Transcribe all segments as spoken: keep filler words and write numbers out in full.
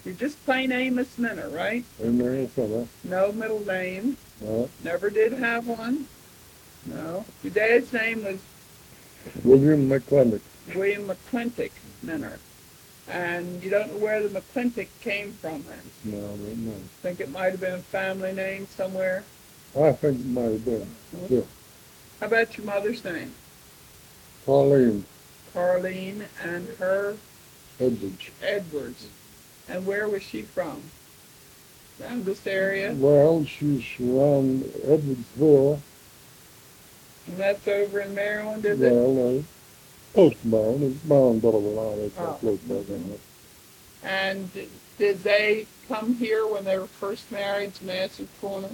You're just plain Amos Minner, right? Amos Minner. No middle name. No. Never did have one. No. Your dad's name was William McClintock. William McClintock Minner. And you don't know where the McClintock came from then? No, I don't know. Think it might have been a family name somewhere? I think it might have been. Mm-hmm. Yeah. How about your mother's name? Pauline Carlene, and her Edwards. Edwards. And where was she from? Around this area? Well, she's around Edwardsville. And that's over in Maryland, is it? Well, uh, close to Maryland. It's Maryland, Delaware. It's Oh. close by there. And did, did they come here when they were first married to Massey Corner?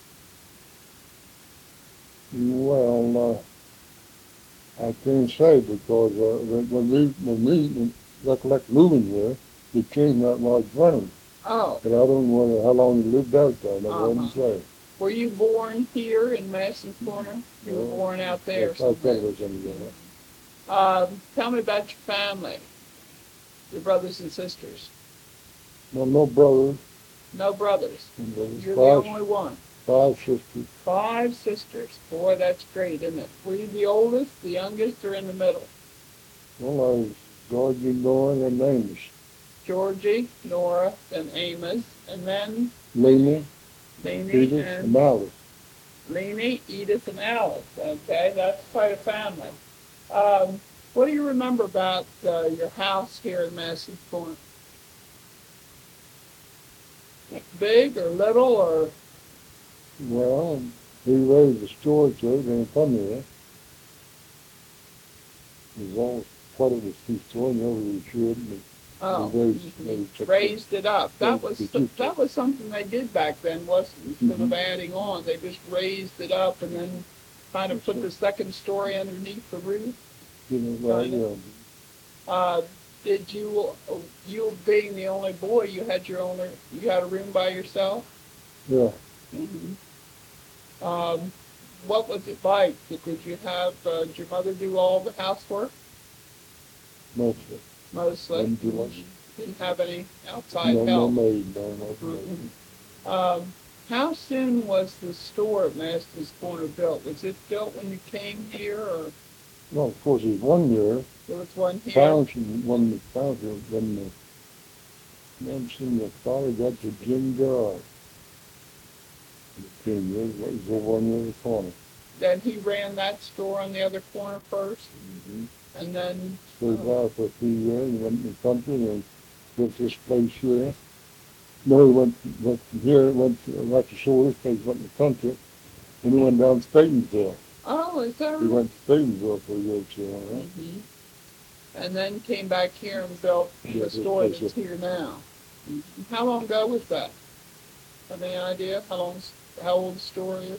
Well, uh, I can't say because uh, when when we when we recollect moving here, we came that large running. Oh. But I don't know how long you lived out there. I Uh-huh. wouldn't say. Were you born here in Massey Corner? You were No. born out there Yes, I thought somewhere. it was in there. Um, tell me about your family, your brothers and sisters. No, no brothers. No brothers. And there was You're the five, only one. five sisters. Five sisters. Boy, that's great, isn't it? Were you the oldest, the youngest, or in the middle? Well, I was Georgie, Nora, and Amos. Georgie, Nora, then Amos, and then Lena, Lainey Edith, and and Alice. Lainey, Edith, and Alice. Okay, that's quite a family. Um, what do you remember about uh, your house here in Massey Corner? Big or little or? Well, he raised the storage there and come here. It was all part of the two story, never really should. But Oh, he raised, mhm. maybe took Raised it up. That was Raised it. that was something they did back then, wasn't it? Instead of Mhm. adding on, they just raised it up and then kind of put the second story underneath the roof. You know, right, Kinda. yeah. Uh, did you, you being the only boy, you had your own, you had a room by yourself? Yeah. Mm-hmm. Um, what was it like? Did, did you have, uh, did your mother do all the housework Mostly. mostly? Didn't do much. Didn't have any outside No, no help? maid, no, no maid. Mhm. Um, how soon was the store at Master's Corner built? Was it built when you came here, or No, of course, it was one year. there was one here? Township, when the township, when the, then seen the father got to Jim Garrard. It came here, it was over on the other corner. Then he ran that store on the other corner first, Mm-hmm. and then Stayed there for a few years, and went in the country and built this place here. No, he went, went from here, went to, right to show this place, went in the country, and he went down to Statonsville. oh, is that He right? went to Statonsville for a year or two, all right? Mhm. And then came back here and built the Yes, store yes, that's yes. here now. Mhm. How long ago was that? Have any idea how long, how old the store is?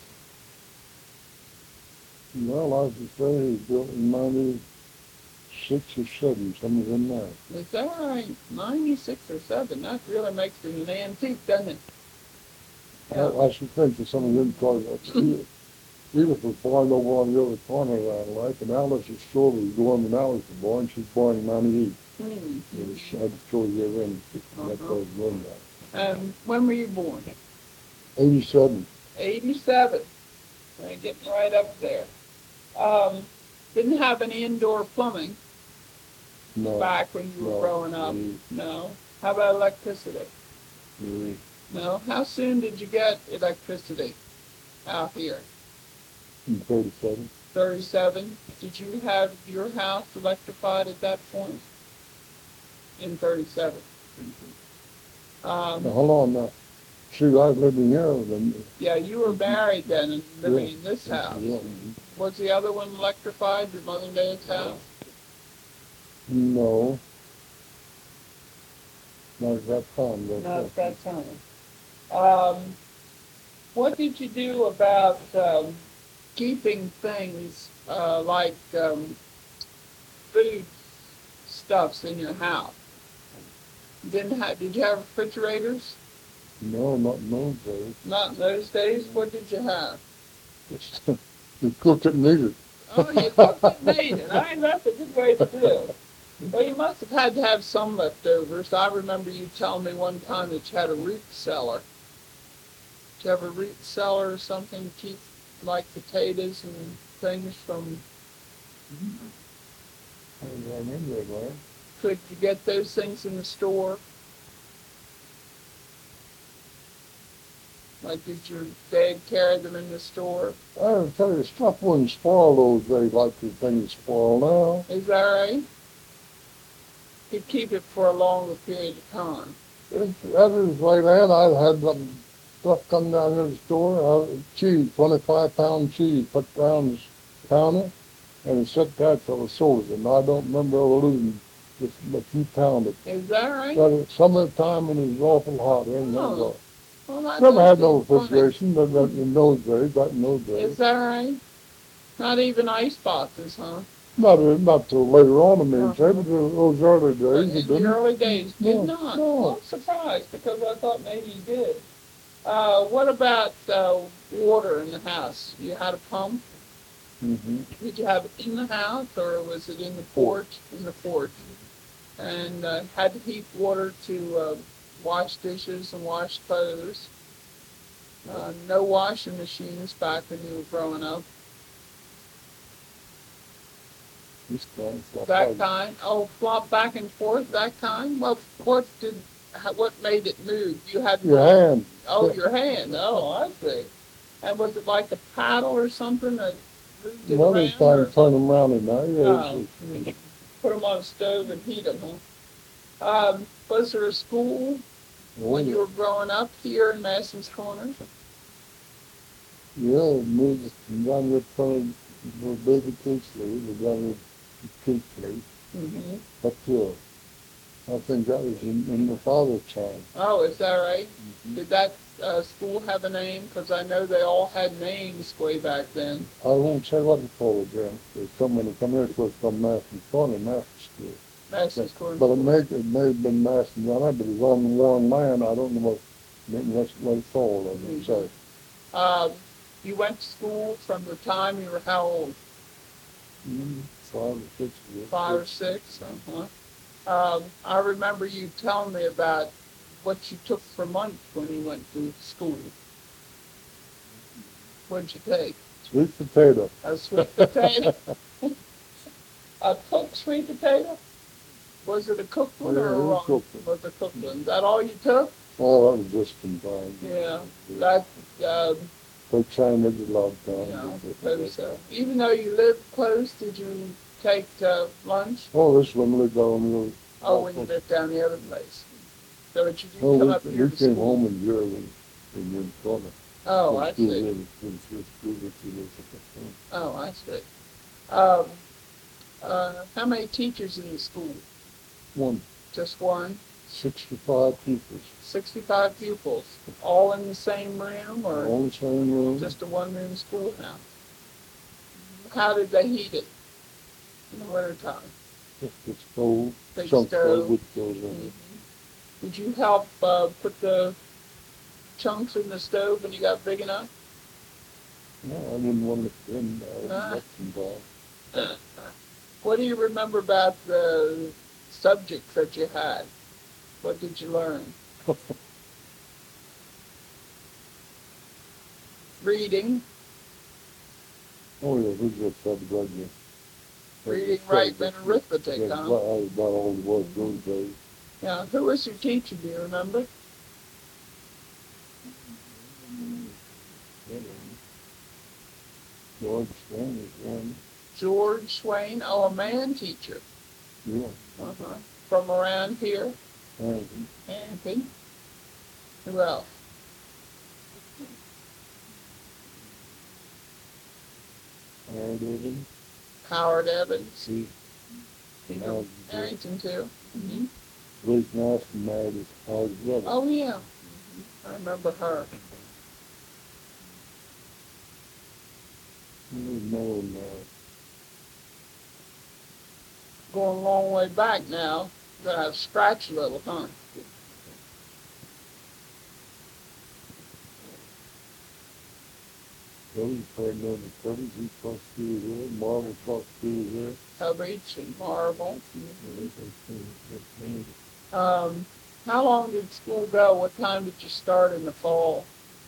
Well, I was to say he was built in ninety-six or seven, somewhere in there. Is that right? Ninety-six or seven? That really makes it an antique, doesn't it? I, I should think that some of them cars, Edith was born over on the other corner around like, and Alice's store was going when Alice was born. She was born in ninety-eight. Hmm. It was, I had to show you in, that Uh-huh. was going there. And when were you born? eighty-seven. Eighty-seven. Right, getting right up there. Um, didn't have any indoor plumbing No. back when you were no, growing up. mm, No. How about electricity? mm, No. How soon did you get electricity out here? in thirty-seven. Thirty-seven. Did you have your house electrified at that point? In thirty-seven. Now, Um, hold on now. Shoot, I was living here then. yeah, you were married then and living Yeah. in this house. Yeah. Was the other one electrified, your mother and dad's house? No. Not at that time. but- Not at that time. Um, what did you do about um, keeping things uh, like um, food stuffs in your house? Didn't have? Did you have refrigerators? No, not in those days. Not in those days. What did you have? You cook it and eat it. Oh, you cooked it and ate it. I that's a good way to do it. Well, you must have had to have some leftovers. I remember you telling me one time that you had a root cellar. Did you have a root cellar or something to keep like potatoes and things from? I remember that, man. Could you get those things in the store? Like, did your dad carry them in the store? I tell you, stuff wouldn't spoil those days like the things spoil now. Is that right? Could keep it for a longer period of time. If that is like that, I had some stuff come down to the store, uh, cheese, twenty-five pound cheese, put down the counter, and it set that till the sold it. And I don't remember ever losing just a few pounds of it. Is that right? But at some of the time when it was awful hot, I ain't Oh. never, Well, that never had must no be funny. refrigeration but that in those days, back in those Is days. that right? Not even ice boxes, huh? Not, not till later on, I mean, Uh-huh. say, but those early But days, it in the didn't. early days, did No, not. no. Well, I'm surprised because I thought maybe you did. Uh, what about uh, water in the house? You had a pump? Mm-hmm. Did you have it in the house or was it in the porch? In the porch. And uh, had to heat water to uh, wash dishes and wash clothes. Uh, no washing machines back when you were growing up. This kind of stuff. That like- kind. Oh, flop back and forth. That kind. Well, what did? how- What made it move? You had Your hand. Oh, your hand. Oh, I see. And was it like a paddle or something that moved it Mother around? trying Or? to turn them around at night. Yeah, Oh, it's just- put them on a stove and heat them, huh? Um, was there a school when you were growing up here in Madison's Corner? Yeah, moved down with from the baby Kingsley, the down with Kingsley, Mm-hmm. up here. I think that was in, in the father's time. Oh, is that right? Mm-hmm. Did that uh, school have a name? Because I know they all had names way back then. I won't say what it's called again. There's so many come here, it was from Madison Corner, Madison School. Madison's Corner. But it may, it may have been Madison, I know, but it was on Warren land. I don't know what, what, what it's called, I would say. Um, you went to school from the time you were how old? Mm, Five or six years. Five or six? Uh-huh. Um, I remember you telling me about what you took for lunch when you went to school. What'd you take? Sweet potato. A sweet potato? A cooked sweet potato? Was it a cooked one or Yeah, a it was raw? cooked one. Was it a cooked one? Is that all you took? Oh, that was just in time. Yeah. That, um, They changed it a lot of times. you know, maybe so. Even though you lived close, did you take uh, lunch? Oh, this one lived down the road. Oh, when you lived down the other place. So that you didn't Oh, come we, up we here to came school. home in here when, when we were in Corner. Oh, When I school see. was- when school- school was in this- Oh, I see. Um, uh, how many teachers in the school? One, Just one? sixty-five pupils, Sixty-five pupils, all in the same room or all the same room. just a one-room schoolhouse? How did they heat it in the wintertime? Just the stove, Big chunk stove. stove with goes in it. Did you help uh, put the chunks in the stove when you got big enough? No, I didn't want to get in there. Ah. That's involved. What do you remember about the subjects that you had? What did you learn? Reading, Oh, yeah, we just had to go there. reading, writing, and arithmetic, That's huh? about, that was about all it was those days. Yeah. Who was your teacher? Do you remember? George Stan was one. George Swain. Oh, a man teacher. Yeah. Uh-huh. From around here. And Anthony. Who else? Howard Evans. Howard Evans. See, You Howard know, was Arrington too. Mm-hmm. Blake Nasty married his Howard brother. Oh yeah, I remember her. He was known, uh, Going a long way back now. Gonna have scratch a little, huh? Well, he's playing on the covers, he's across through here, Marvel across through here. Coverage and Marble. Yeah, that's, uh, that's, Um, how long did school go? What time did you start in the fall?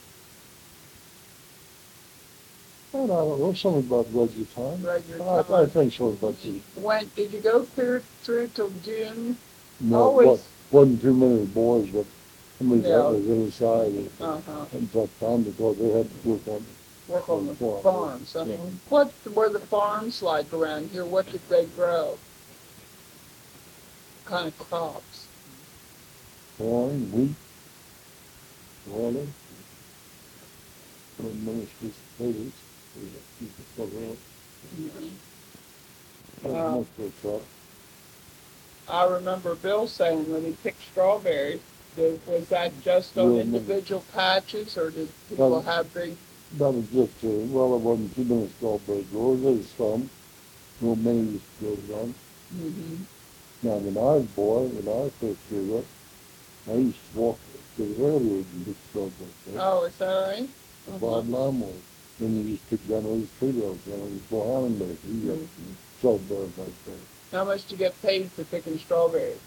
I don't know, something about regular time. Regular I, I time. think so about the, When did you go through through till June? no, Always. what, wasn't too many boys, but somebody Yeah. that was inside it. Uh huh. And tough time because they had to work on Work on the farm. farms. Uh-huh. Yeah. What were the farms like around here? What did they grow? What kind of crops? corn, wheat, water, and ministers, potatoes. Mhm. That's Uh, most of the crop. I remember Bill saying when he picked strawberries, did, was that just on Yeah, no. individual patches, or did people Um, have big? That was just, uh, well, it wasn't too many strawberry growers, there was some, no many used to go down. Mm-hmm. Now, when I was a boy, when I first grew up, I used to walk to the railroad and get strawberries. Oh, is that right? The Uh-huh. bottom line was, then you just took down those tree rows, you know, behind there, you got Mhm. strawberries like that. How much do you get paid for picking strawberries?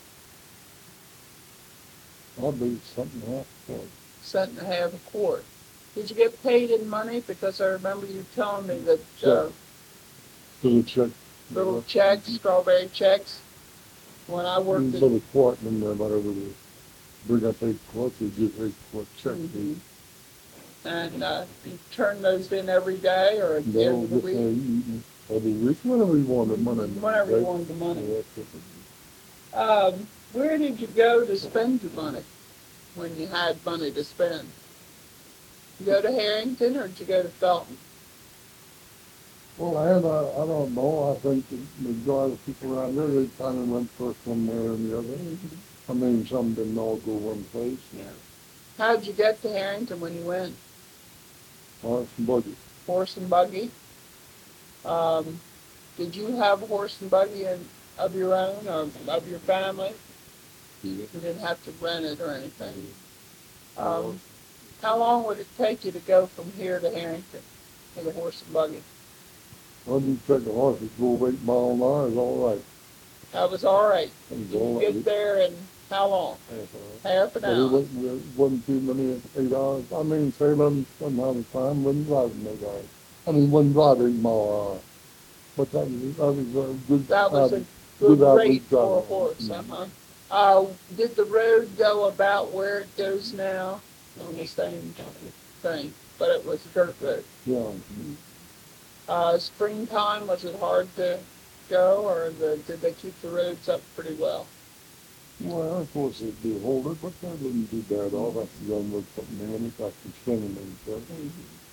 I believe something happened. Cent and a half a quart. Did you get paid in money? Because I remember you telling me that uh, Little check. little checks, strawberry checks. When I worked at Little quart in there, whatever it is. Bring up eight quarts, you get eight quart check. Mhm. And uh, you turn those in every day or at the end of the No, just, uh, week? you- every week, whenever you want the money. Whenever you right? wanted the money. Yeah, that's it. Um, where did you go to spend your money when you had money to spend? You go to Harrington or did you go to Felton? Well, I had, uh, I don't know, I think the majority of people around there, they kind of went first one way or the other. I mean, some didn't all go one place. Yeah. How did you get to Harrington when you went? Horse and buggy. Horse and buggy? Um, did you have a horse and buggy in, of your own or of your family? Yeah. You didn't have to rent it or anything. Um, how long would it take you to go from here to Harrington with a horse and buggy? Well, you take a horse, it go eight mile an hour, it's all right. That was all right. It's Did all you right. get there in how long? Half an But it hour. wasn't, it wasn't too many, eight hours. I mean, Salem, one half the time, wasn't driving eight hours. I mean, wasn't driving eight mile an hour. But that was, that was a good. That was a average- good good rate average for a drive. horse, Mhm. uh-huh. Uh, did the road go about where it goes now? On the same thing, but it was dirt road. Yeah. Uh, springtime, was it hard to go, or the, did they keep the roads up pretty well? Well, of course, it'd be older, but that wouldn't be bad at all. That's the young with something in it, that's extending themselves.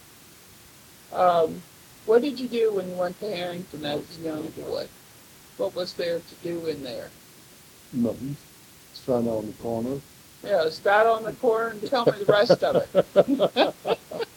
Um, what did you do when you went to Harrington as a young boy? What was there to do in there? Nothing. Stand on the corner. Yeah, sat on the corner and tell me the rest of it.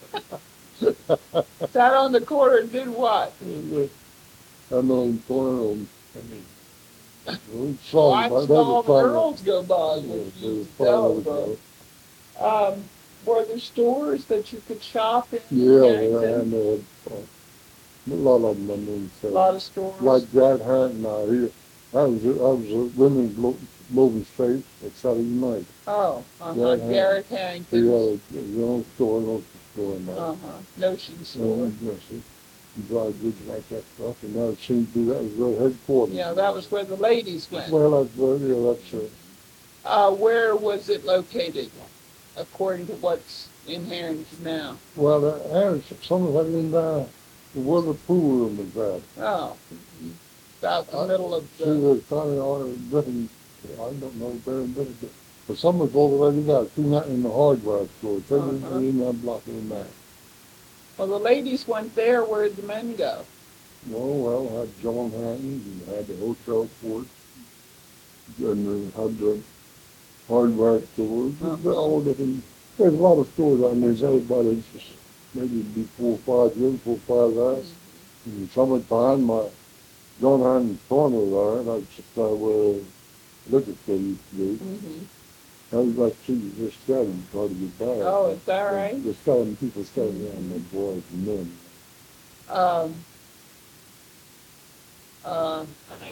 Sat on the corner and did what? I'm on the corner, and, I mean, we saw Watched them, but all that the was girls go by. fun. which Yeah, it you was tell, fun. but, Um, were there stores that you could shop in? Yeah, Harrington? yeah, and they had, uh, a lot of them, I mean, A so. lot of stores. Like Brad Harrington out here, I was, I was a women's lo- moving stage at Saturday night. Oh, uh-huh. Garrett Garrett He Harrington. had a, a own store, no store in there. Uh-huh. Notion And, store. yes, he dry goods like that stuff, and now it seems to be that was their headquarters. Yeah, that was where the ladies went. Well, that's, well, yeah, that's, uh, Uh, where was it located, according to what's in Harrington now? well, that has, some of that in, uh, where the pool room is at. Oh, about the Uh, middle of See, the, there's kind of, all different, I don't know, very different, but some of it's already got, seen that in the hardware store, they didn't, Uh-huh. they didn't have block in that. well, the ladies went there, where did the men go? Oh, well, had John Hattons and had the hotel fort, and then had the hardware stores, Uh-huh. all different, there's a lot of stores out there, everybody's just, maybe it'd be four or five years, four or five hours. And summertime, my, John Hattons corner there, that's just, uh, where liquor store used to be. Mm-hmm. I was like, see, they're selling, try to get by. Oh, is that They're, right? they're selling, people selling around the boys and men. Um, uh,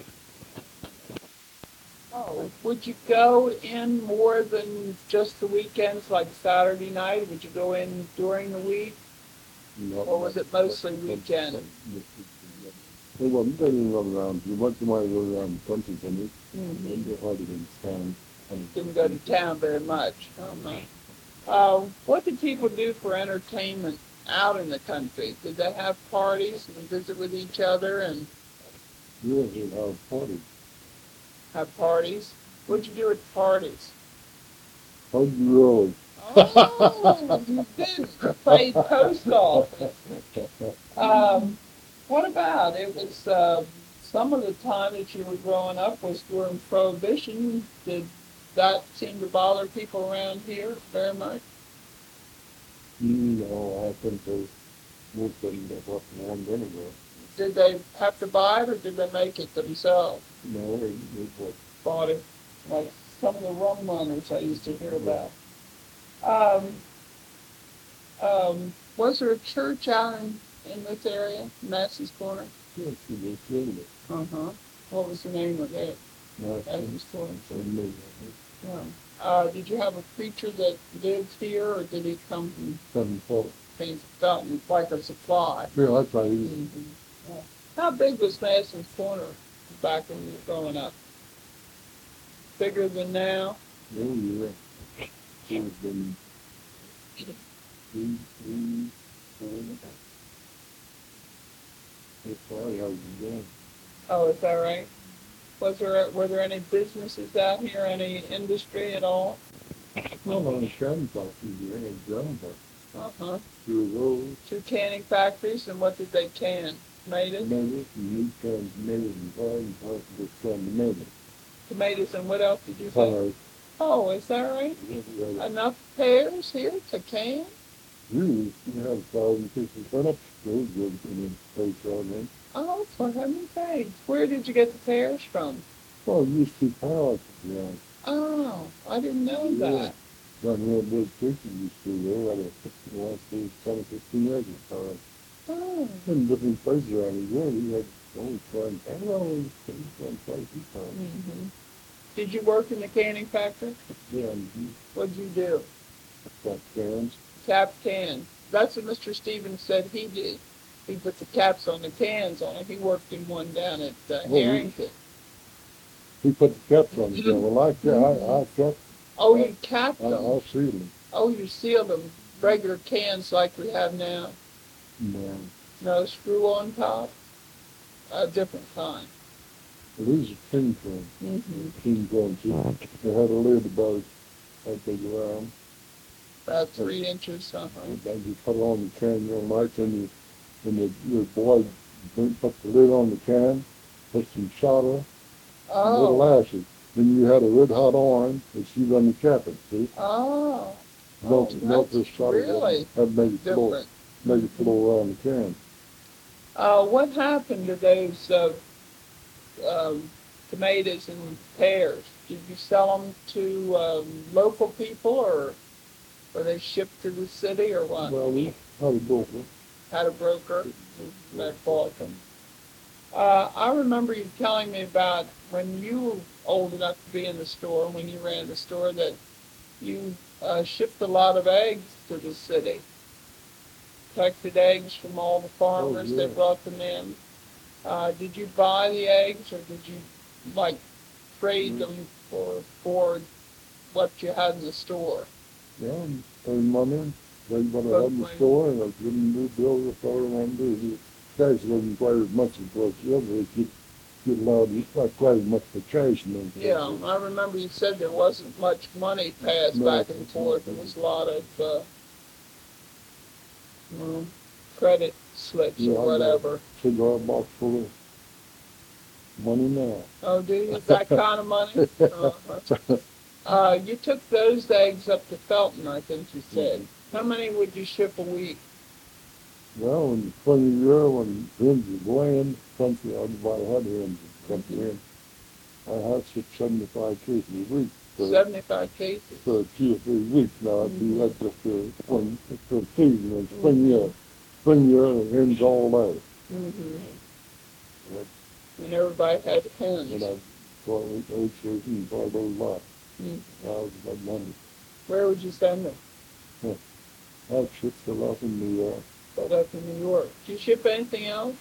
oh, would you go in more than just the weekends, like Saturday night? Would you go in during the week, Not or was much, it mostly but- weekend? but- but- They wasn't, they didn't run around, you want somebody to go around the country, can you? Mhm. They're hardly in town. Didn't go to town very much. Oh, no. Uh, what did people do for entertainment out in the country? Did they have parties and visit with each other and Yeah, they have parties. have parties? What'd you do at parties? How'd you really? Oh, you did play post office. Um, what about it? Was uh, some of the time that you were growing up was during Prohibition. Did that seem to bother people around here very much? No, I think they, most of them that wasn't warned anyway. Did they have to buy it or did they make it themselves? No, it, it was, Bought it, like some of the rum runners I used to hear about. Um, um, was there a church out in, in this area, Massey's Corner? yes, it was really, Uh-huh. What was the name of it? no, Massey's Corner. so maybe, Yeah. Uh, did you have a preacher that lived here or did he come from seven foot. things fountain like a supply? Yeah, that's right, he was, Mhm. Yeah. How big was Massey's Corner back when you were growing up? Bigger than now? oh, yeah. He was been, three, three, four, that's probably how he was doing. Oh, is that right? Was there, were there any businesses out here, any industry at all? Well, on the cannon factory, there ain't ground, but Uh-huh. through the road, Two canning factories, and what did they can? Tomatoes? tomatoes, and meat cans, tomatoes, and corn, and corn, just canned tomatoes. Tomatoes, and what else did you say? Sorry. Oh, is that right? Yeah, Enough pears here to can? really, you have a thousand pieces of turnips, those good in the place on there. Oh, for heaven's sakes. Where did you get the pears from? Well, it used to be pilots, yeah. Oh, I didn't know Yeah. that. Down here, big creatures used to, they had a, fifteen, last day, ten, fifteen acres, pilots. Oh, In different places around the world, we had only one, I don't know, one place, we found. hmm Did you work in the canning factory? Yeah, and he What'd you do? got cans. Cap cans. That's what Mister Stevens said he did. He put the caps on the cans on it. He worked in one down at uh, we- Harrington. He put the caps on the can, well, I, I, I kept, Oh, you capped I, them. I sealed them. Oh, you sealed them. Regular cans like we have now. No, No screw on top. A different kind. well, these are king cans. Mm-hmm. King cans, they they had a lid about that big around. About three inches. Uh-huh. And then you put it on the can, you know, like, and you, and the, your boy put the lid on the can, put some solder, and little Oh. ashes. Then you had a red hot iron that you run the cap it, see? Oh. Melt, Oh, melt that's this solder. really That made it flow, different. made it flow around the can. Uh, what happened to those uh, um, tomatoes and pears? Did you sell them to um, local people, or were they shipped to the city, or what? Well, we had a broker. Had a broker that bought them. Uh, I remember you telling me about when you were old enough to be in the store, when you ran the store, that you uh, shipped a lot of eggs to the city. Collected eggs from all the farmers Oh, that yeah. brought them in. Uh, did you buy the eggs, or did you like trade them for for what you had in the store? Yeah, and pay money, they what I Both had in the ways. store, and I give them new bills, that's all I want to do. The guys wasn't quite as much as was the other, they get, get allowed, it's not quite as much for cash and then. Yeah, I remember you said there wasn't much money passed No, back and it's forth. not. There was a lot of uh, well, credit slips Yeah, I or got- whatever. Cigar box full of money now. Oh, do you? Is that kind of money? Uh, uh, you took those eggs up to Felton, I think you said. How many would you ship a week? Well, in the twenty year, when hens were laying, country, everybody had hens, country hen. I had six seventy-five cases a week, for, seventy-five cases. for two or three weeks now. I'd be Mhm. like just for one, for season, and spring Mhm. year, spring year, and ends all day. Mm-hmm. And And everybody had and hens. I bought old church and bought those lots. Mm. I was about money. Where would you send them? I shipped them off in New York. But up in New York. Do you ship anything else?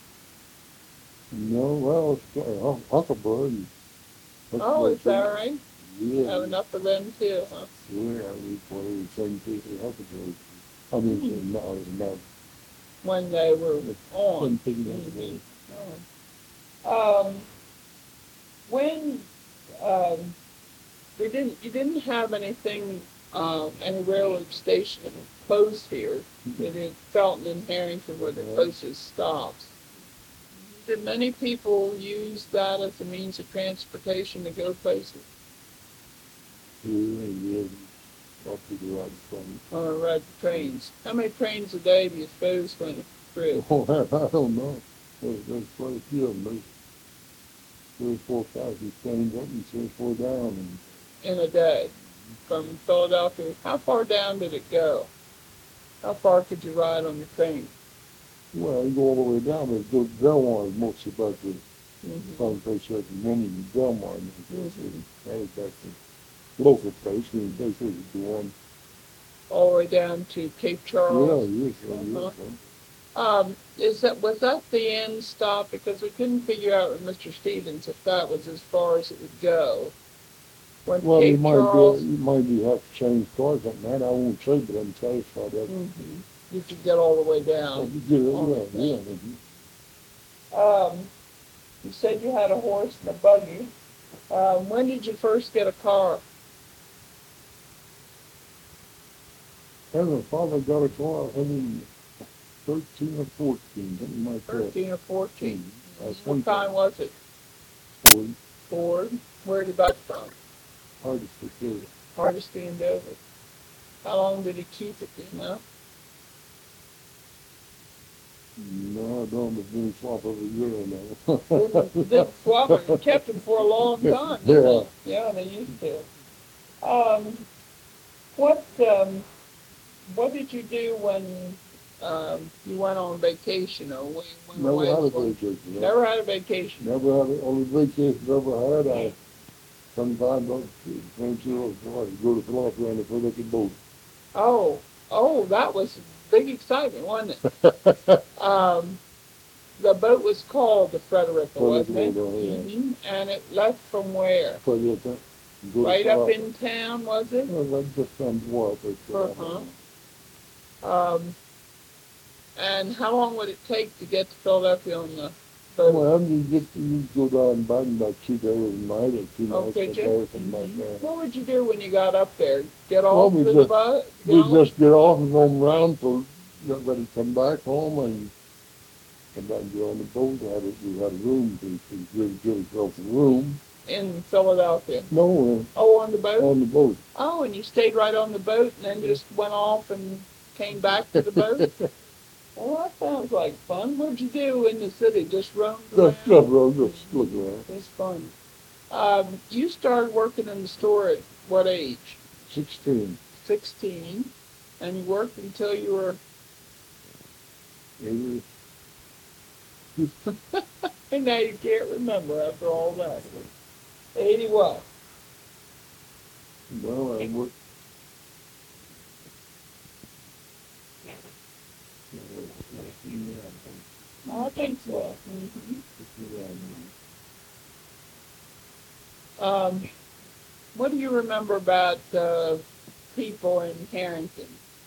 No, well, it's got a huckleberry. Oh, is that right? Yeah. Have enough of them too, huh? Yeah, we play the same piece of huckleberry. I mean, Hmm. no, it's not. When they were on. Same piece of Mhm. huckleberry. Oh. Um, when um, we didn't, you didn't have anything, uh, any railroad station close here. It is Felton and Harrington were the closest stops. Did many people use that as a means of transportation to go places? Yeah, yeah. I'll figure out some. Or ride the trains? How many trains a day do you suppose went through? Oh, I don't know. There's, there's quite a few of them. There's three or four thousand trains up and three or four down. And In a day from Philadelphia? How far down did it go? How far could you ride on the train? well, you go all the way down, but the Delmar is mostly about the Mm-hmm. some place like the money in Delmar. And Mhm. that was back to local place. And they said it's the one. All the way down to Cape Charles? Yeah, yes, yeah, Uh-huh. yes. Um, is that, was that the end stop? Because we couldn't figure out with Mister Stevens if that was as far as it would go. When Well, you Cape might Charles, be, you might be have to change cars on that. I won't say, but I'm satisfied that. Mhm. You could get all the way Oh, down. you get it, on the yeah, yeah. thing. Um, you said you had a horse and a buggy. Um, when did you first get a car? And my father got a car, I mean, thirteen or fourteen, something like that. Thirteen or fourteen? I was What kind was it? twenty-four, Ford. Where did he buy it from? hard to forget. Hardesty and Dover. How long did he keep it, do you know? No, I don't, but then swap over a year now. Didn't, didn't swap it, he kept it for a long time, didn't he? Yeah, they used to. Um, what, um, what did you do when, um, you went on vacation or when you went Never away? had a for- vacation. yeah. Never had a vacation. Never had a, only vacation I ever had, I sometimes I went to, go to Philadelphia and look at boats. Oh, oh, that was big excitement, wasn't it? Um, the boat was called the Frederica, wasn't it? Frederica, yeah. Mhm. And it left from where? So you have to go to Right up Philadelphia. in town, was it? Well, that's just some what, but. Uh-huh. Um, and how long would it take to get to Philadelphia on the boat? Well, you get, you go down back in about two days a night or two Oh, nights did a you? day, something like that. What would you do when you got up there? Get Well, off we to the just- boat? We Get on- just get off and roam around till, got ready to come back home and come back and get on the boat. We had a, we had a room, we could really get ourselves a room. in Philadelphia? No, Oh, on the boat? uh, on the boat. Oh, and you stayed right on the boat and then just went off and came back to the boat? Well, that sounds like fun. What'd you do in the city? Just roam around? Just, just, roam, just look around. It's fun. Um, you started working in the store at what age? Sixteen. Sixteen, and you worked until you were. Maybe. And now you can't remember after all that. Eighty what? Well, I worked. I think so. Um, what do you remember about uh, people in Harrington?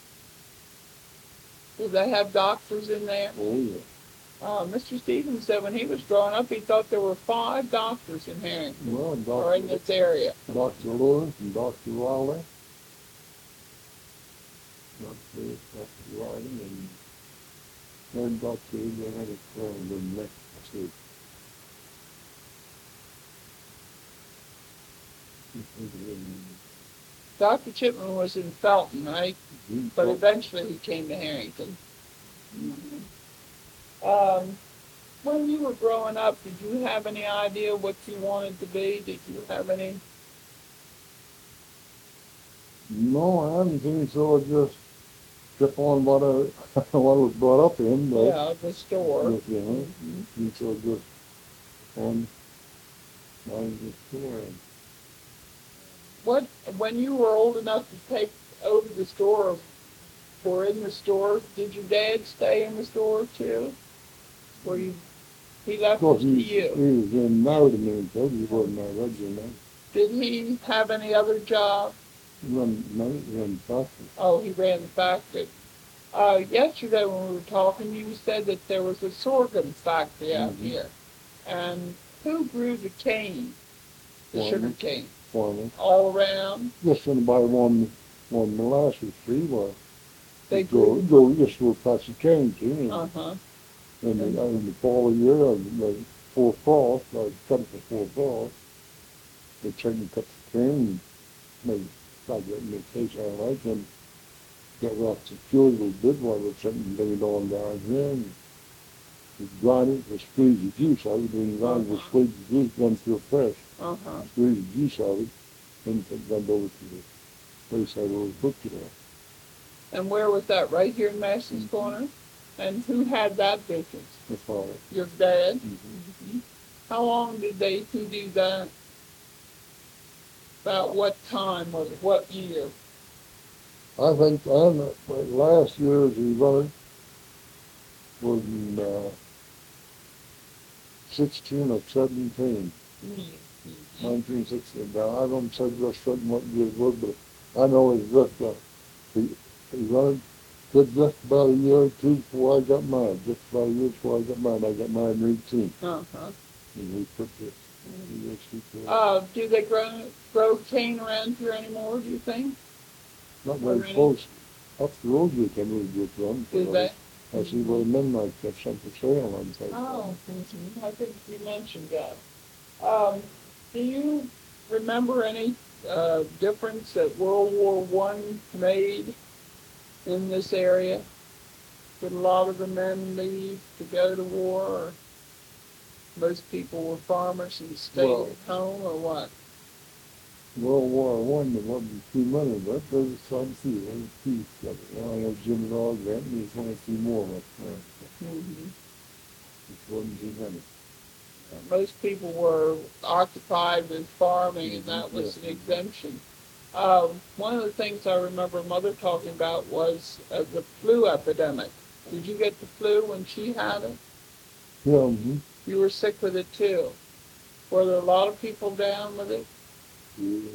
Did they have doctors in there? Oh, yeah. Uh, Mister Stevens said when he was growing up, he thought there were five doctors in Harrington, Well, or in Doctor this area. Doctor Lawrence and Doctor Riley. Doctor Doctor Riley and then Doctor they had a friend in next to. Doctor Chipman was in Felton, right? But eventually he came to Harrington. Um, when you were growing up, did you have any idea what you wanted to be? Did you have any No, I haven't seen, so I just kept on what I, what I was brought up in, but, Yeah, the store. just, you know, Mhm. and so just on, mind the store. What, when you were old enough to take over the store or in the store, did your dad stay in the store too? Or you, he Of left it course, to he, was- he you? was in married to me, so he wasn't married, you know. Did he have any other job? He run, he run factory. Oh, he ran the factory. Uh, yesterday when we were talking, you said that there was a sorghum factory out Mhm. here. And who grew the cane, the sugar Farmer, cane? farmer. All around? Just in by one, one molasses tree, well, They you go, grew, go just go past the cane, see, and, uh-huh. and the, in the fall of the year, and the full frost, like cut it before frost, they try to cut the cane, and maybe start getting the face all right, and get off the fuel a little bit while it's something laid on down here, and you grind it, and squeeze the juice out of it, and you grind it, Uh-huh. squeeze the juice, then feel fresh, Uh-huh. squeeze the juice out of it, then put it over to the place I always booked it at. And where was that? Right here in Mason's Corner? And who had that business? The father. Your dad? Mm-hmm. Mhm. How long did they, who do that? About what time was it? What year? I think I don't know, but last year as he run it was in uh, sixteen or seventeen, Mm-hmm. nineteen sixteen. Now I don't say just certain what year it was, but I know it's just uh, he, he run it just, just about a year or two before I got married. Just about a year before I got married. I got married in eighteen. Uh-huh. And we put this. He actually put, Uh, do they grow, grow cane around here anymore, do you think? not very Already? close. Up the road you can really get one. Do they? I see where the men like have something for sale on site. Oh, mhm. I think you mentioned that. Um, do you remember any uh, difference that World War One made in this area? Did a lot of the men leave to go to war, or most people were farmers and stayed Well, at home, or what? World War One, there wasn't too many, but there was some few. There was few. Like, I know Jim Dog, that, and there's one or two more, but uh, Mm-hmm. it wasn't too many. Most people were occupied with farming, and that was an exemption. Um, one of the things I remember Mother talking about was uh, the flu epidemic. Did you get the flu when she had it? Yeah, mm-hmm. You were sick with it too. Were there a lot of people down with it? Yeah.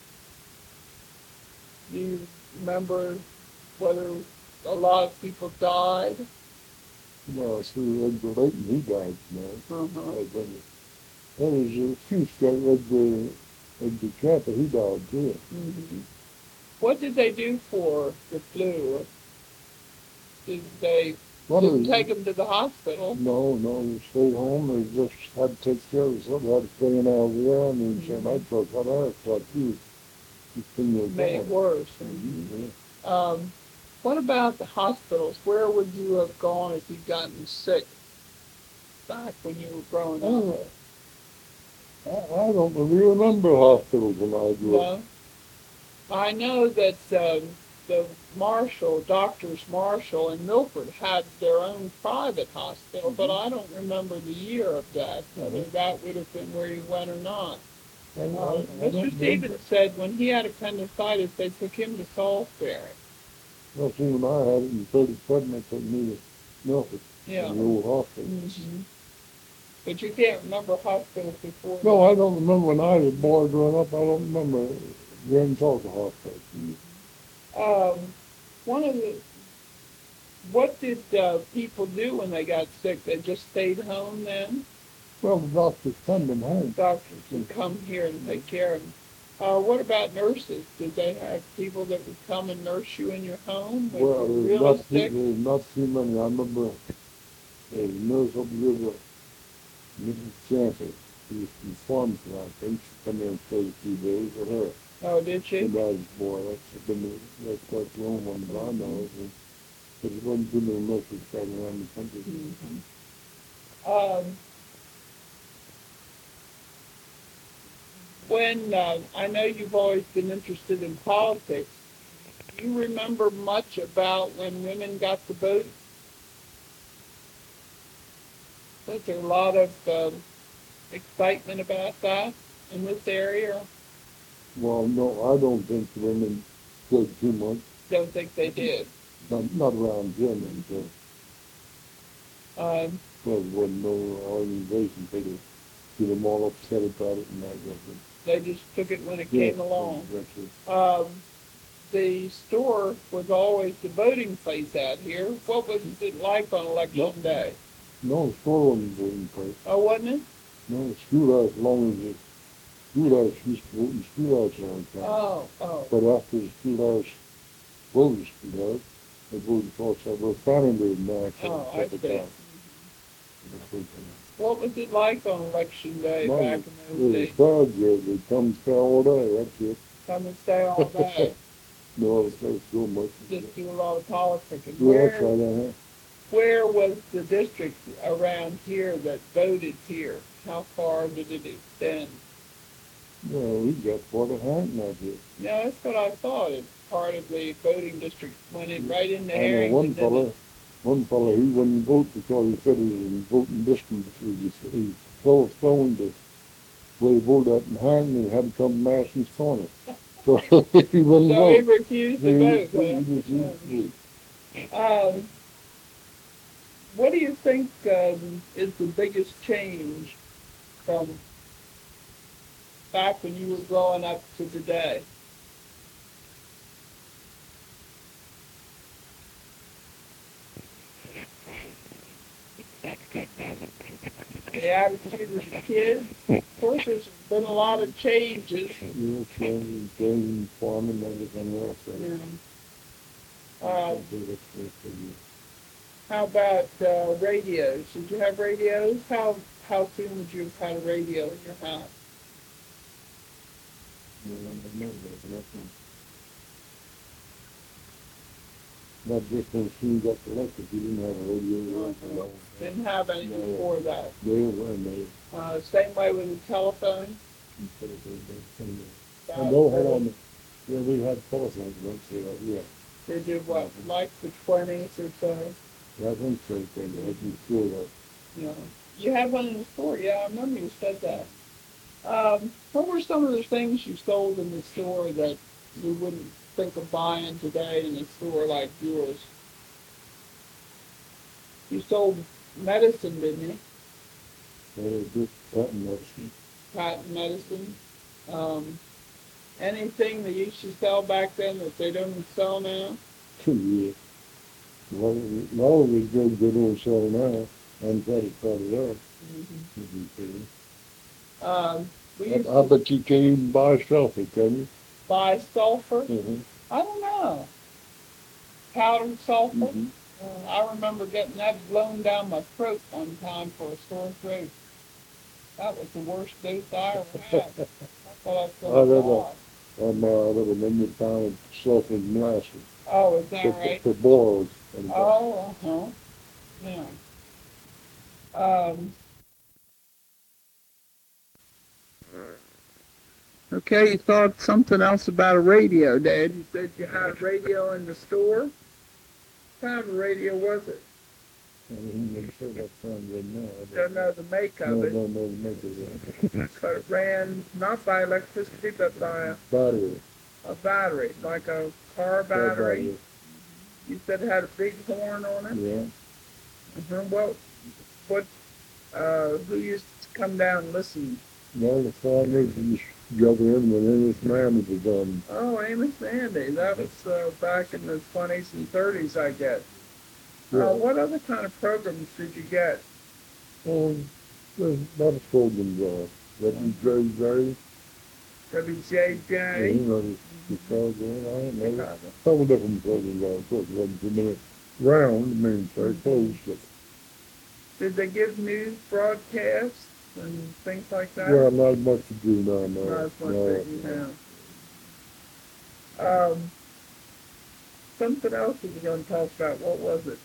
Do you remember whether a lot of people died? No, see, Edgar Layton, he died, man. Uh-huh. I think. There was a few guy, Edgar, Edgar Camper, he died too. Mm-hmm. What did they do for the flu? Did they One of didn't the, take them to the hospital? no, no, they stayed home, they just had to take care of themselves, they had to stay in Alvear, and then Mhm. some I thought, what I thought too. Continue Made it down. worse. Mm-hmm. Um, what about the hospitals? Where would you have gone if you'd gotten sick back when you were growing Oh, up? I, I don't really remember hospitals when I grew up. No, I know that um, the Marshall, Doctors Marshall in Milford had their own private hospital, but I don't remember the year of that, whether that would have been where you went or not. And I, Uh, I Mister don't Stevens remember. said when he had appendicitis, they took him to Salisbury. Well, see, when I had it in thirty-seven, they took me to Milford, Yeah. in the old hospital. Mm-hmm. But you can't remember hospitals before. No, I don't remember when I was a boy growing up. I don't remember going to the hospital. Um, one of the, what did uh, people do when they got sick? They just stayed home then? Well, the doctors send them home. Doctors would come here and take care of them. Uh, what about nurses? Did they have people that would come and nurse you in your home when Well, you were there's really not, sick? there's not too many. I remember there's a nurse over here, with Missus Chancellor. She used to be pharmacy out there. She used to come in and stay a few days with her. Oh, did she? And I was a boy. That's been the, that's quite the only one that I know. And there wasn't too many nurses traveling around the country. Mm-hmm. Um, when uh, I know you've always been interested in politics, Do you remember much about when women got the vote? Was there a lot of um, excitement about that in this area? Well, no, I don't think the women did too much. Don't think they did. Not, not around here, and so Um, there wasn't no organization to get them all upset about it and that. But, they just took it when it yeah, came along. that's it. Um, the store was always the voting place out here. What was it like on election Nope. day? No, the store wasn't voting place. Oh, wasn't it? No, the schoolhouse, as long as the schoolhouse used to vote in the schoolhouse all the time. Oh, oh. But after the schoolhouse, voted schoolhouse, they voted for us. We're founded now. Oh, I see. What was it like on election day No, back it in those was days? crowd there. They come and stay all day. That's it. Come and stay all day. No, it's not so much. Just do a lot of politicking. Yeah, that's Where, right. Uh-huh. where was the district around here that voted here? How far did it extend? Well, we got part of Hampton out here. No, that's what I thought. It's part of the voting district. Went in right into I know Harrington. one didn't fella, it? one fella, he wouldn't vote because he said he was in voting district. He was, he told phone to where he voted up in Hampton and had to come to Madison's Corner. So he wouldn't So he vote. refused to He- vote. he huh? refused to vote. Um, what do you think um, is the biggest change from back when you were growing up to today? The attitude of the kids? Of course, there's been a lot of changes. You know, change, change, farming, everything else. So You know. Uh, so that's what they do. how about uh, radios? Did you have radios? How how soon would you have had a radio in your house? You know, I know that, nothing. Not just when she got elected, you didn't have a radio. or anything. Didn't have any before that. They were, and they, Uh, same way with the telephone. instead of they, they, they, Back oh, no, hold then, on. Yeah, we had telephones once, yeah, yeah. They did what, like the twenties or so. Yeah, I think so, thing, I can feel that. You know, you had one in the store. Yeah, I remember you said that. Um, what were some of the things you sold in the store that you wouldn't think of buying today in a store like yours? You sold medicine, didn't you? They were just cutting medicine. Patent medicine. Um, anything they used to sell back then that they don't sell now? Yeah. Well, now we go good old sell now, and try to cut it up. Mm-hmm. Um, we I, used I to bet you can't even buy sulfur, can you? buy sulfur. Mm-hmm. I don't know. Powdered sulfur. Mm-hmm. Uh, I remember getting that blown down my throat one time for a sore throat. That was the worst dose I ever had. I thought I I was never, going to I'm, uh, I never remember found sulfur in molasses. Oh, is that For, right? for boils. and- Oh, uh-huh. Yeah. Um, okay, you thought something else about a radio, Dad. You said you had a radio in the store. What kind of a radio was it? I mean, I'm sure that sounds good now. I Don't know the make No, of it, no, no, make it but it ran not by electricity, but by a, battery. a battery, like a car Car battery. You said it had a big horn on it. Yeah. Uh-huh. What, what, uh, who used to come down and listen? No, the farmers used to gather in when English man was done. Oh, Amos Andy. That was uh, back in the twenties and thirties, I guess. Yeah. Uh, what other kind of programs did you get? Um, there's a lot of programs on. W J J, W J you J? know, the, the program, I don't know. A couple different programs on, of course, wasn't too many round, I mean, very close, but, Did they give news broadcasts and things like that? well, not much to do now, no. Not as much no. as you know. Um, something else we were going to talk about. What was it?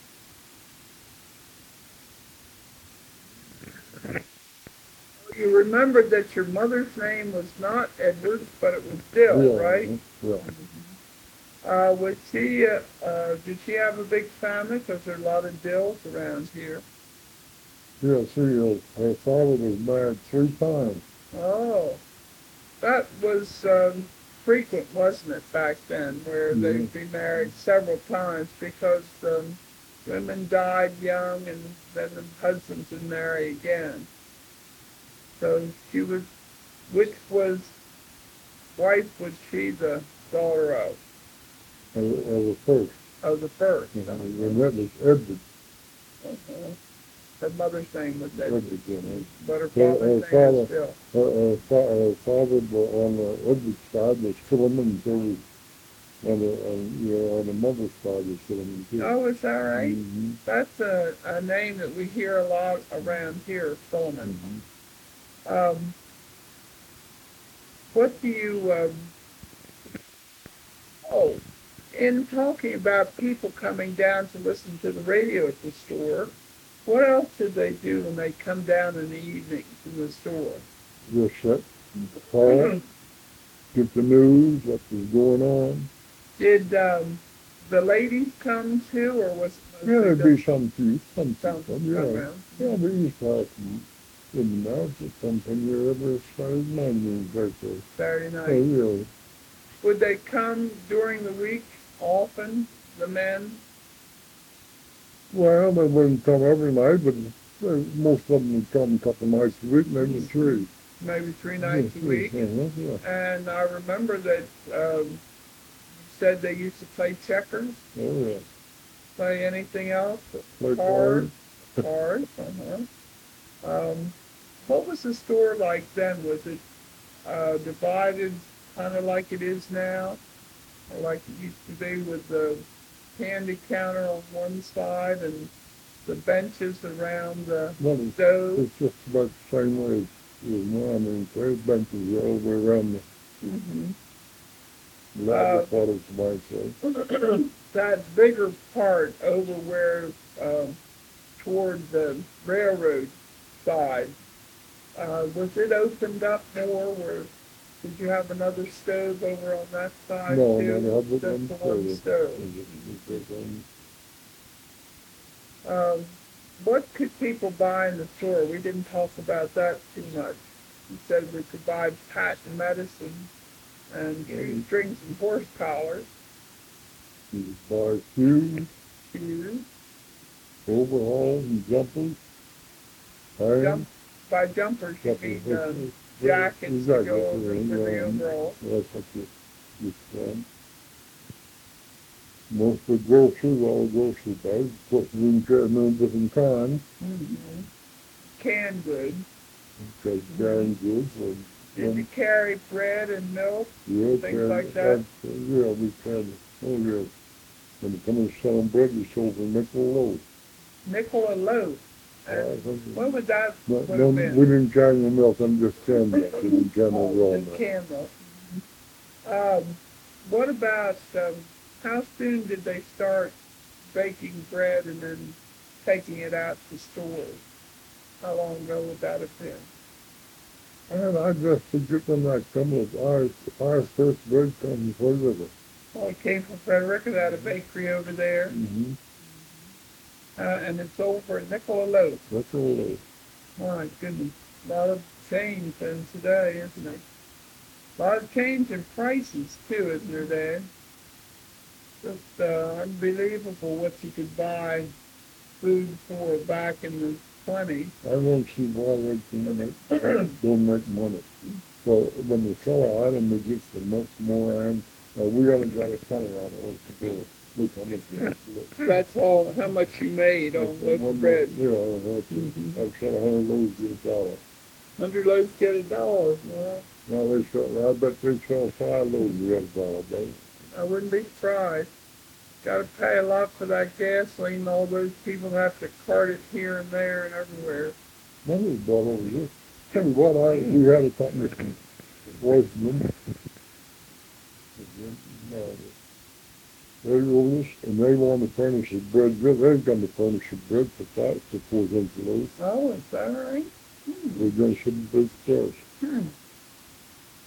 You remembered that your mother's name was not Edwards, but it was Bill, Yeah, right? Yeah. Uh, was she, uh, uh, did she have a big family? Because there are a lot of Dills around here. Yeah, see, her, her father was married three times. Oh, that was um, frequent, wasn't it, back then, where Yeah. they'd be married several times because um, women died young and then the husbands would marry again. So she was, which was, wife was she the daughter of? As, as a first. Of the first. You know, and that was Edward. Uh-huh. Her mother's name was Edward, Edward, you know. but her So father's her name father, is Bill. her, her, fa- her father wa- on the Edward side was Philemon, so was on the, on, you know, on the mother's side was Philemon too. Oh, is that right? Mm-hmm. That's a, a name that we hear a lot around here, Solomon. Mm-hmm. Um, what do you, um, oh, in talking about people coming down to listen to the radio at the store, what else did they do when they come down in the evening to the store? Just sit in the car, get the news, what was going on. Did um, the ladies come too, or was it Yeah, there'd mostly be some few, some some people, come yeah. around? Yeah, we used to have some in the mouth at something you ever started minding birthday. Saturday Oh, night? really? Would they come during the week often, the men? Well, they wouldn't come every night, but uh, most of them would come a couple nights a week, maybe three. Maybe three nights a Yeah, week? uh-huh, yeah. And I remember that um, you said they used to play checkers, Oh, yeah. play anything else? Play Cards? cards. Cards, uh-huh. Um, what was the store like then? Was it uh, divided kind of like it is now? Or like it used to be with the candy counter on one side and the benches around the Well, it's, stove? it's just about the same way as, as now. I mean, there's benches all over around the Mm-hmm. latter Uh, part of the myself. That bigger part over where um, toward the railroad side, uh, was it opened up more? Where did you have another stove over on that side No, too? no, no, Just but the one one stove. stove. Um, what could people buy in the store? We didn't talk about that too much. You said we could buy patent medicine and shoe strings and horse collars. You buy shoes, Shoes. overalls, and jumpers. Irons. Jump, by jumpers, you Jumpers, mean um, yeah, jackets to exactly, go over yeah, with the yeah, overalls. That's what you, you said. Most of the groceries, all grocery bags, of course, we can carry no different kinds, Mm-hmm. Canned goods. because canned goods, and, Did you carry bread and milk? yeah, things carry- like that? uh, Yeah, we carry, oh, yeah. When it comes to selling bread, we sold for nickel a loaf. Nickel a loaf. And what would that No, would no, have been? we didn't carry no milk, I'm just canned milk, we didn't carry no raw Oh, milk. the canned milk. Um, what about, um, how soon did they start baking bread and then taking it out to stores? How long ago would that have been? And I just forget when that come was, our, our first bread come before river. Well, it came from Frederica, that a bakery over there, Mm-hmm. uh, and it's sold for a nickel a loaf. That's all it is. My goodness, a lot of change in today, isn't it? A lot of change in prices too, isn't there, Dad? Just uh, unbelievable what you could buy food for back in the twenties. I don't see why they can make, don't make money. So when they sell an item, they get so much more, and uh, we haven't got a penny on it, what to do. Look how much we have to do. That's all, how much you made on That's loaf one of bread. more- Yeah, that's, Mhm. I've said a hundred loaves get a dollar. Hundred loaves get a dollar. Well, Now they sell, I bet they sell five loaves, you get a dollar, baby. I wouldn't be surprised. Got to pay a lot for that gasoline. All those people have to cart it here and there and everywhere. Money was brought over here. Tell me what, I, we had a company from Washington. They wrote us, and they wanted to furnish the bread, they're gonna furnish the bread for that, for four cents a loaf. Oh, is that right? Hmm. They're gonna ship it to us. Hmm.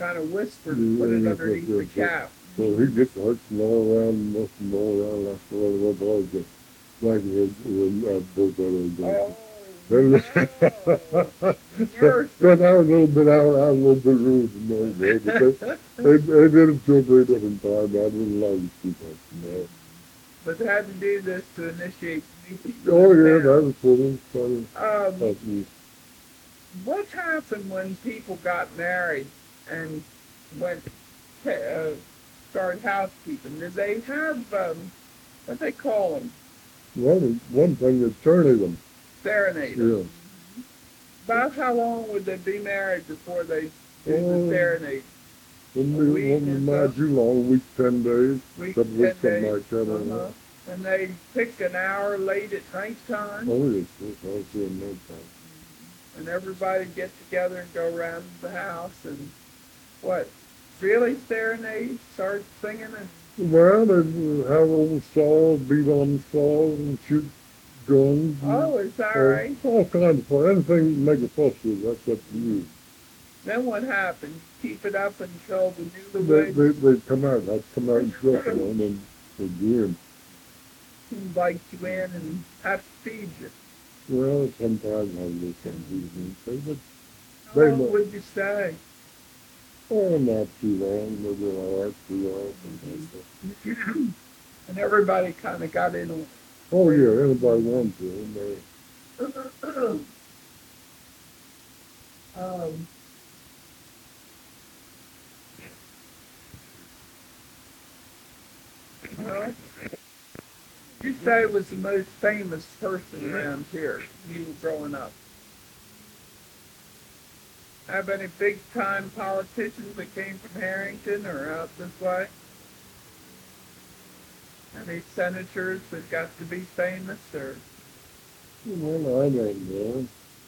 kind of whispered and put it underneath the cap. So he gets hurt and all around and this and all around. That's the way it was. Just like his, his, uh, both of those. Oh, no. But I was a little bit out, I was a little bit rude and all that. But they, they, they did it to a very different time. I didn't like it too much, you know. But they had to do this to initiate meetings. Oh, yeah, that was funny. funny. Um, what happened when people got married and went to uh, start housekeeping? Did they have, um, what they call them? One, one thing is turning them. Serenade. Yeah. About how long would they be married before they do Oh, the serenade? Wouldn't be, wouldn't be too long, a week, ten days. Week, Couple ten weeks, something days. like that. Uh-huh. And they pick an hour late at night time. Oh, yes, yes, I was doing that time. And everybody get together and go around the house and what? Really serenade? Start singing and. Well, they have old saws, beat on the saws and shoot guns. Oh, is that all, right? All kinds of fun. Anything you make a fuss with, that's up to you. Then what happened? Keep it up until the They, newlyweds they, they come out, I'd come out and show them and then they'd be in. invite you in and have to feed you. Well, sometimes I do some evenings, but How they long know. would you stay? Oh, not too long, maybe an hour, two hours, something like that. And everybody kind of got in on it. Oh, yeah, anybody wants to. And they, um, well, you say was the most famous person around here when you were growing up? Have any big time politicians that came from Harrington or out this way? Any senators that got to be famous or? well, I don't know.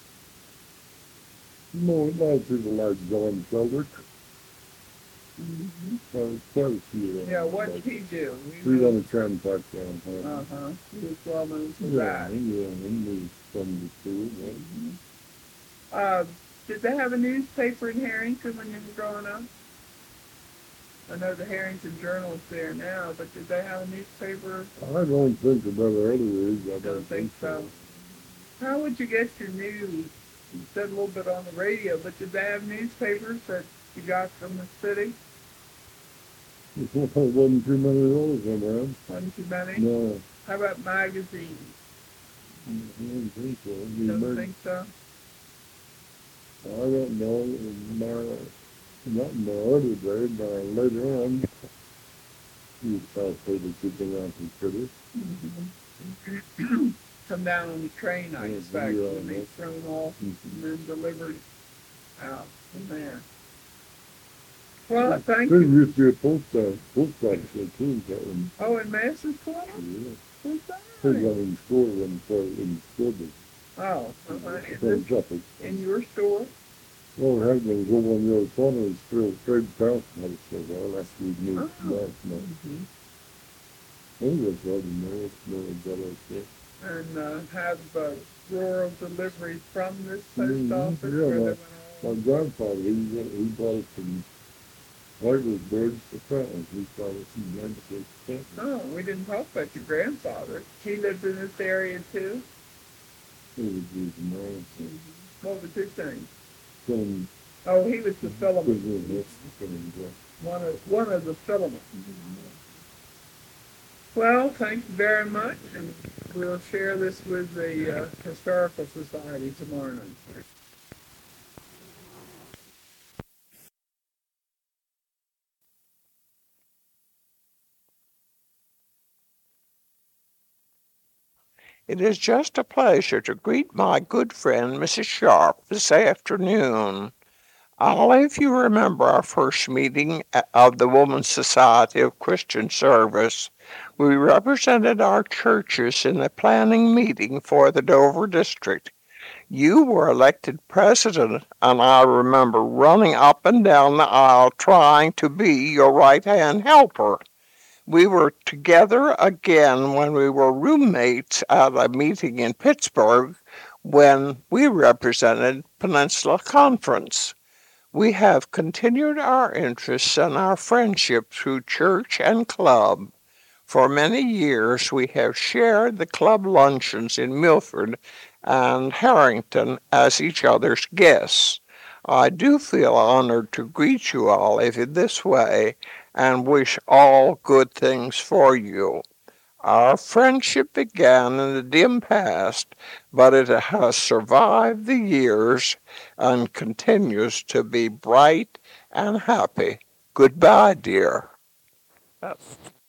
No, a lot of people like John Felder. Mm-hmm. Uh, quite a few of them. Yeah, what did he do? He run a Trans-Pac down here. Uh-huh. He was well known for Yeah, that. he, yeah, he knew some of the too. Mm-hmm. Uh, did they have a newspaper in Harrington when you were growing up? I know the Harrington Journal's there now, but did they have a newspaper? I don't think about it anyways. I Don't don't think think so. How would you get your news? You said a little bit on the radio, but did they have newspapers that you got from the city? There wasn't too many of those around. Wasn't too many? No, How about magazines? I don't think so. You Don't may- think so? I don't know. My, not in my early days, but later on, you saw people sitting around some critters. Mm-hmm. Come down on the train, I Yeah, expect, yeah, and they yeah. thrown off Mm-hmm. and then delivered out from there. Well, thank There you. used to be a post office, post office there too, that one. Oh, in Madison Corner? Yeah. Who's that? There's one in the store, one for in the store, Oh, uh-huh. but Is from this Suffolk. in your store? Oh, it had been over on the other corner, it's still straight south, and I said, well, that's we moved Oh. last month. Mm-hmm. I think that's right in there, it's more better, I think. And uh, have uh, rural deliveries from this post Mhm. office? Yeah, where they my- went My all- grandfather, he, he bought it from Whitewood for Fountains, he bought it from Memphis Fountains. Oh, we didn't talk about your grandfather. He lived in this area too? He was using mine, so, What was his name? some, Oh, he was the filament. business, some, uh, One of one of the filaments. Well, thank you very much, and we'll share this with the uh, Historical Society tomorrow night. It is just a pleasure to greet my good friend, Missus Sharp, this afternoon. All of you remember our first meeting of the Women's Society of Christian Service. We represented our churches in the planning meeting for the Dover District. You were elected president, and I remember running up and down the aisle trying to be your right-hand helper. We were together again when we were roommates at a meeting in Pittsburgh when we represented Peninsula Conference. We have continued our interests and our friendship through church and club. For many years, we have shared the club luncheons in Milford and Harrington as each other's guests. I do feel honored to greet you all in this way and wish all good things for you. Our friendship began in the dim past, but it has survived the years and continues to be bright and happy. Goodbye, dear. That's